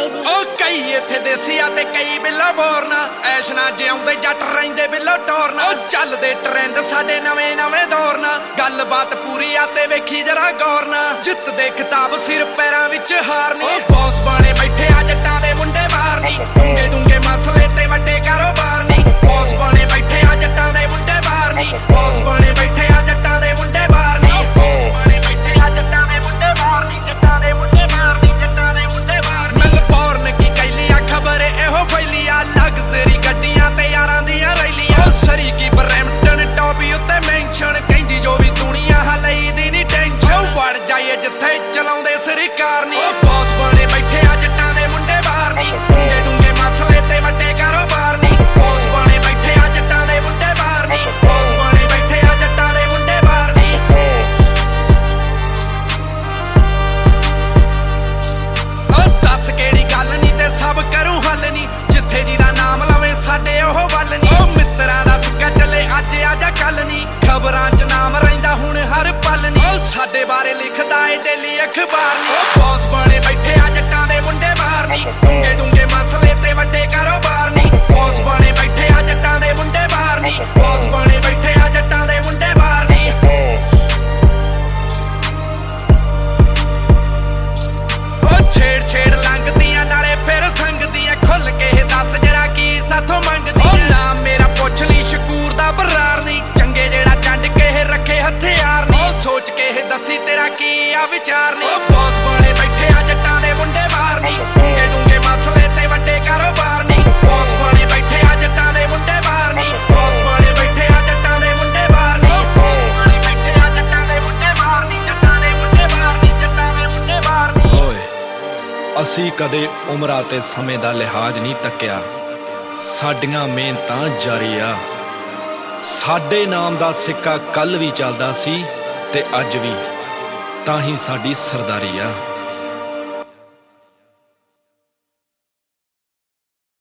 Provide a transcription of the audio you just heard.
baby। ਉਹ ਕਈ ਇੱਥੇ ਦੇਸੀ ਆ ਤੇ ਕਈ ਬਿੱਲੋ ਬੋਰਨਾ, ਐਸ਼ ਨਾ ਜਿਉਂਦੇ ਜੱਟ ਰਹਿੰਦੇ ਬਿੱਲੋ ਟੋਰਨਾ। ਉਹ ਚੱਲਦੇ ਟ੍ਰੈਂਡ ਸਾਡੇ ਨਵੇਂ ਨਵੇਂ ਦੌਰ ਨਾਲ, ਗੱਲਬਾਤ ਪੂਰੀ ਆ ਤੇ ਵੇਖੀ ਜਰਾ ਗੌਰ ਨਾਲ। ਜਿੱਤ ਦੇ ਖਿਤਾਬ ਸਿਰ ਪੈਰਾਂ ਵਿੱਚ ਹਾਰਨੀ, ਉਹ ਬੌਸ ਬਣੇ ਬੈਠੇ ਆ ਜੱਟਾਂ ਦੇ ਮੁੰਡੇ ਬਾਹਰ ਨੀ, ਡੂੰਗੇ ਡੂੰਗੇ ਮਸਲੇ ਤੇ ਵੱਡੇ ਕਾਰੋਬਾਰ ਨੀ। ਬੌਸ ਬਣੇ ਬੈਠੇ ਆ ਜੱਟਾਂ ਦੇ ਮੁੰਡੇ ਬਾਹਰ ਨੀ, ਬੌਸ ਬਣੇ ਬੈਠੇ ਆ ਜੱਟਾਂ ਦੇ ਮੁੰਡੇ ਬਾਹਰ ਨੀ, ਬਣੇ ਬੈਠੇ ਆ ਜੱਟਾਂ ਦੇ ਮੁੰਡੇ ਬਾਹਰ ਨੀ, ਜੱਟਾਂ ਦੇ ਮੁੰਡੇ ਬਾਹਰ ਨੀ, ਜੱਟਾਂ ਦੇ ਮੁੰਡੇ ਬਾਹਰ ਨੀ। ਮੈਲਬੌਰਨ ਕੀ ਕਹਿਲੀ ਆ ਖਬਰ ਇਹੋ ਫੈਲੀ ਆ, ਲਗਜ਼ਰੀ ਗੱਡੀਆਂ ਤੇ ਯਾਰਾਂ ਦੀਆਂ ਰੈਲੀਆਂ। ਉਹ ਸਰੀ ਕੀ ਬਰੈਂਪਟਨ ਟੌਪੀ ਉੱਤੇ ਮੈਂਸ਼ਨ, ਕਹਿੰਦੀ ਜੋ ਵੀ ਦੁਨੀਆ ਹਲਈ ਦੀ ਨੀ ਟੈਨਸ਼ਨ। ਵੜ ਜਾਈਏ ਜਿੱਥੇ ਚਲਾਉਂਦੇ ਸਰਕਾਰ ਨੀ, ਬੌਸ ਬਣੇ ਬੈਠੇ ਆ ਜੱਟਾਂ ਦੇ ਮੁੰਡੇ ਬਾਹਰ ਨੀ, ਡੂੰਗੇ ਡੂੰਗੇ ਮਸਲੇ ਤੇ ਵੱਡੇ ਕਾਰੋਬਾਰ ਨੀ। ਬੌਸ ਬਣੇ ਬੈਠੇ ਆ ਜੱਟਾਂ ਦੇ ਮੁੰਡੇ ਬਾਹਰ ਨੀ, ਬੌਸ ਬਣੇ ਬੈਠੇ ਆ ਜੱਟਾਂ ਦੇ ਮੁੰਡੇ ਬਾਹਰ ਨੀ। ਉਹ ਦੱਸ ਕਿਹੜੀ ਗੱਲ ਨੀ ਤੇ ਸਭ ਕਰੂ ਹੱਲ ਨੀ, ਜਿੱਥੇ ਜਿਹਦਾ ਨਾਮ ਲਵੇ ਸਾਡੇ ਉਹ ਵੱਲ ਨੀ। ਉਹ ਮਿੱਤਰਾਂ ਦਾ ਸਿੱਕਾ ਚੱਲੇ ਅੱਜ ਆ ਜਾਂ ਕੱਲ ਨੀ, ਖਬਰਾਂ 'ਚ ਨਾਮ ਰਹਿੰਦਾ ਹੁਣ ਹਰ ਪਲ ਨੀ। ਉਹ ਸਾਡੇ ਬਾਰੇ ਲਿਖਦਾ ਏ ਡੇਲੀ ਅਖਬਾਰ ਨੀ, ਉਹ ਬੌਸ ਬਣੇ ਬੈਠੇ ਆ ਜੱਟਾਂ ਦੇ ਮੁੰਡੇ ਬਾਹਰ ਨੀ, ਡੂੰਗੇ ਡੂੰਗੇ ਮਸਲੇ ਤੇ ਵੱਡੇ ਕਾਰੋਬਾਰ ਨੀ। ਬੌਸ ਬਣੇ ਬੈਠੇ ਆ ਜੱਟਾਂ ਦੇ ਮੁੰਡੇ ਬਾਹਰ ਨੀ, ਬੌਸ ਬਣੇ ਬੈਠੇ ਆ ਜੱਟਾਂ ਦੇ ਮੁੰਡੇ ਬਾਹਰ ਨੀ। ਉਹ ਛੇੜ ਛੇੜ ਲੰਘਦੀਆਂ ਨਾਲੇ ਫਿਰ ਸੰਗਦੀਆਂ, ਖੁੱਲ ਕੇ ਦੱਸ ਜਰਾ ਕੀ ਸਾਥੋਂ ਮੰਗਦੀ ਐ। ਨਾਮ ਮੇਰਾ ਪੁੱਛ ਲਈ ਸ਼ਕੂਰ ਦਾ ਬਰਾਰ ਨੀ, ਚੰਗੇ ਜਿਹੜਾ ਚੰਡ ਕੇ ਰੱਖੇ ਹਥਿਆਰ ਨੀ। ਉਹ ਸੋਚ ਕੇ ਦੱਸੀ ਤੇਰਾ ਕੀ ਆ ਵਿਚਾਰ ਨੀ, ਉਹ ਬੌਸ ਬਣੇ ਬੈਠੇ ਆ ਜੱਟਾਂ ਦੇ ਮੁੰਡੇ ਬਾਹਰ ਨੀ, ਡੂੰਗੇ ਡੂੰਗੇ ਮਸਲੇ ਤੇ ਵੱਡੇ ਕਾਰੋਬਾਰ ਨੀ। ਬੌਸ ਬਣੇ ਬੈਠੇ ਆ ਜੱਟਾਂ ਦੇ ਮੁੰਡੇ ਬਾਹਰ ਨੀ, ਬੌਸ ਬਣੇ ਬੈਠੇ ਆ ਜੱਟਾਂ ਦੇ ਮੁੰਡੇ ਬਾਹਰ ਨੀ, ਬਣੇ ਬੈਠੇ ਆ ਜੱਟਾਂ ਦੇ ਮੁੰਡੇ ਬਾਹਰ ਨੀ, ਜੱਟਾਂ ਦੇ ਮੁੰਡੇ ਬਾਹਰ ਨੀ, ਜੱਟਾਂ ਦੇ ਮੁੰਡੇ ਬਾਹਰ ਨੀ। ਓਏ ਅਸੀਂ ਕਦੇ ਉਮਰਾਂ ਤੇ ਸਮੇਂ ਦਾ ਲਿਹਾਜ਼ ਨਹੀਂ ਤੱਕਿਆ, ਸਾਡੀਆਂ ਮਿਹਨਤਾਂ ਜਾਰੀ ਆ। ਸਾਡੇ ਨਾਮ ਦਾ ਸਿੱਕਾ ਕੱਲ ਵੀ ਚੱਲਦਾ ਸੀ ਤੇ ਅੱਜ ਵੀ, ਤਾਂ ਹੀ ਸਾਡੀ ਸਰਦਾਰੀ ਆ।